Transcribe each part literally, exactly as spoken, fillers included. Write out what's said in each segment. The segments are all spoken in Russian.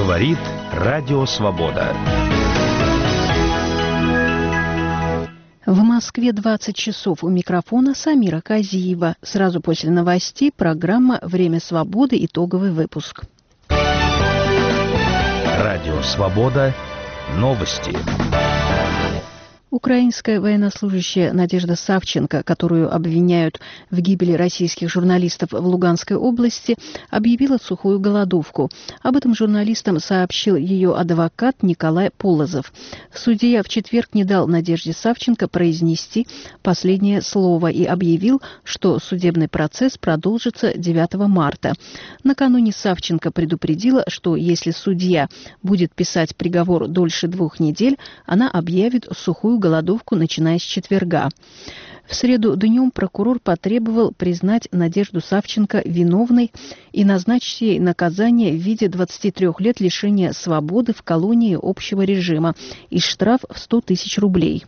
Говорит Радио Свобода. В Москве двадцать часов. У микрофона Самира Казиева. Сразу после новостей программа «Время свободы». Итоговый выпуск. Радио Свобода. Новости. Украинская военнослужащая Надежда Савченко, которую обвиняют в гибели российских журналистов в Луганской области, объявила сухую голодовку. Об этом журналистам сообщил ее адвокат Николай Полозов. Судья в четверг не дал Надежде Савченко произнести последнее слово и объявил, что судебный процесс продолжится девятого марта. Накануне Савченко предупредила, что если судья будет писать приговор дольше двух недель, она объявит сухую голодовку, начиная с четверга. В среду днем прокурор потребовал признать Надежду Савченко виновной и назначить ей наказание в виде двадцати трёх лет лишения свободы в колонии общего режима и штраф в сто тысяч рублей.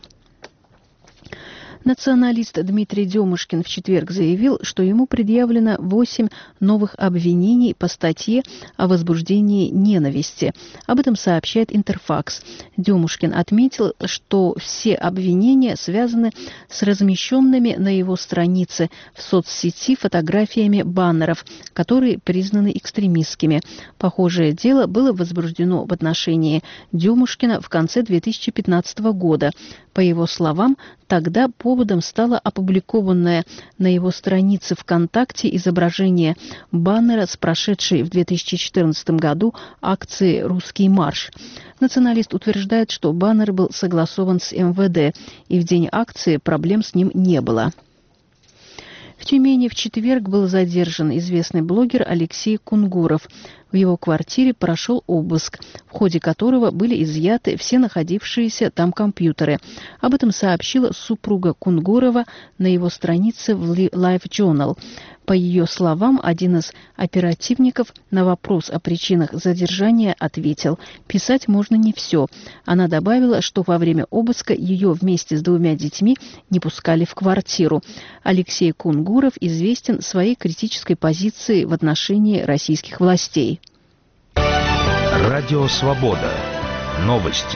Националист Дмитрий Демушкин в четверг заявил, что ему предъявлено восемь новых обвинений по статье о возбуждении ненависти. Об этом сообщает Интерфакс. Демушкин отметил, что все обвинения связаны с размещенными на его странице в соцсети фотографиями баннеров, которые признаны экстремистскими. Похожее дело было возбуждено в отношении Демушкина в конце две тысячи пятнадцатого года. По его словам, тогда поводом стало опубликованное на его странице ВКонтакте изображение баннера с прошедшей в две тысячи четырнадцатом году акции «Русский марш». Националист утверждает, что баннер был согласован с эм вэ дэ, и в день акции проблем с ним не было. В Тюмени в четверг был задержан известный блогер Алексей Кунгуров. В его квартире прошел обыск, в ходе которого были изъяты все находившиеся там компьютеры. Об этом сообщила супруга Кунгурова на его странице в Live Journal. По ее словам, один из оперативников на вопрос о причинах задержания ответил: «Писать можно не все». Она добавила, что во время обыска ее вместе с двумя детьми не пускали в квартиру. Алексей Кунгуров известен своей критической позицией в отношении российских властей. Радио Свобода. Новости.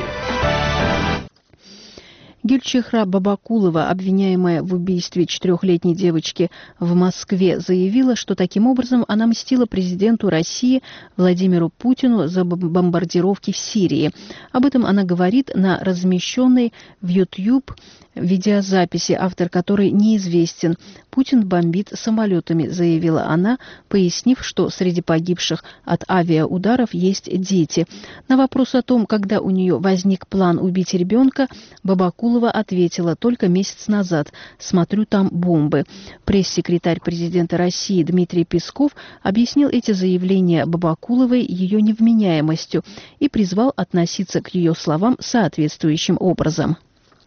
Гюльчихра Бабакулова, обвиняемая в убийстве четырехлетней девочки в Москве, заявила, что таким образом она мстила президенту России Владимиру Путину за бомбардировки в Сирии. Об этом она говорит на размещенной в YouTube видеозаписи, автор которой неизвестен. «Путин бомбит самолетами», заявила она, пояснив, что среди погибших от авиаударов есть дети. На вопрос о том, когда у нее возник план убить ребенка, Бабакулова ответила: «Только месяц назад. Смотрю, там бомбы». Пресс-секретарь президента России Дмитрий Песков объяснил эти заявления Бабакуловой ее невменяемостью и призвал относиться к ее словам соответствующим образом.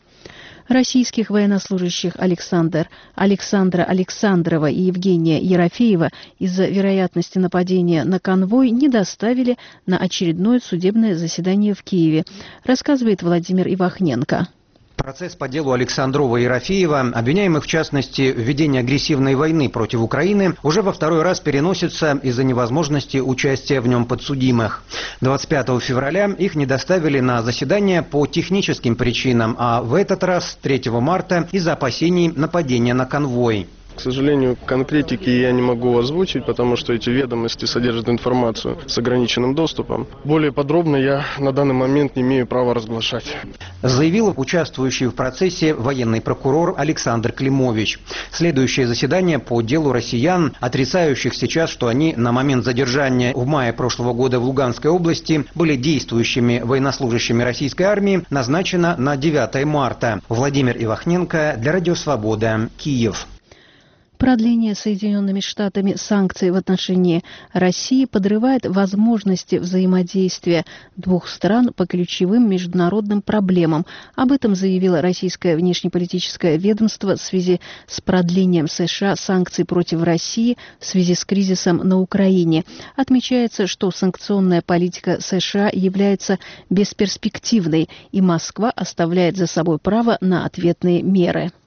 Российских военнослужащих Александр, Александра Александрова и Евгения Ерофеева из-за вероятности нападения на конвой не доставили на очередное судебное заседание в Киеве, рассказывает Владимир Ивахненко. Процесс по делу Александрова и Ерофеева, обвиняемых в частности в ведении агрессивной войны против Украины, уже во второй раз переносится из-за невозможности участия в нем подсудимых. двадцать пятого февраля их не доставили на заседание по техническим причинам, а в этот раз третьего марта из-за опасений нападения на конвой. К сожалению, конкретики я не могу озвучить, потому что эти ведомости содержат информацию с ограниченным доступом. Более подробно я на данный момент не имею права разглашать. Заявил участвующий в процессе военный прокурор Александр Климович. Следующее заседание по делу россиян, отрицающих сейчас, что они на момент задержания в мае прошлого года в Луганской области были действующими военнослужащими российской армии, назначено на девятое марта. Владимир Ивахненко для Радио Свобода, Киев. Продление Соединенными Штатами санкций в отношении России подрывает возможности взаимодействия двух стран по ключевым международным проблемам. Об этом заявило российское внешнеполитическое ведомство в связи с продлением США санкций против России в связи с кризисом на Украине. Отмечается, что санкционная политика США является бесперспективной, и Москва оставляет за собой право на ответные меры.